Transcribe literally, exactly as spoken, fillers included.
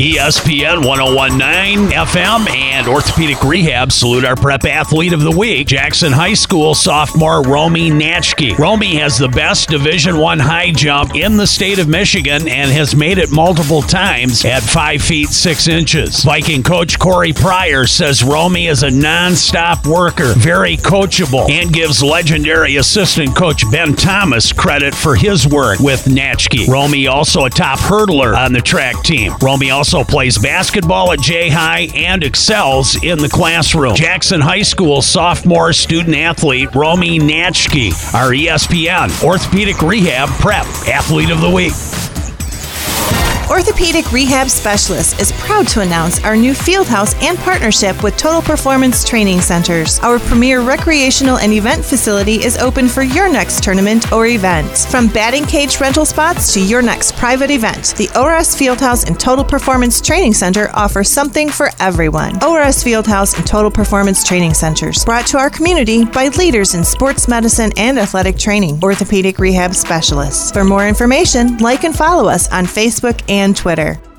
E S P N one oh one point nine F M and Orthopedic Rehab salute our prep athlete of the week, Jackson High School sophomore Romy Natchke. Romy has the best Division One high jump in the state of Michigan and has made it multiple times at five feet six inches. Viking coach Corey Pryor says Romy is a non-stop worker, very coachable, and gives legendary assistant coach Ben Thomas credit for his work with Natchke. Romy also a top hurdler on the track team. Romy also plays basketball at J-High and excels in the classroom. Jackson High School sophomore student athlete Romy Natchke, our E S P N Orthopedic Rehab Prep Athlete of the Week. Orthopedic Rehab Specialist is proud to announce our new field house and partnership with Total Performance Training Centers. Our premier recreational and event facility is open for your next tournament or event. From batting cage rental spots to your next private event, the O R S Fieldhouse and Total Performance Training Center offers something for everyone. O R S Fieldhouse and Total Performance Training Centers, brought to our community by leaders in sports medicine and athletic training. Orthopedic Rehab Specialists. For more information, like and follow us on Facebook and Twitter.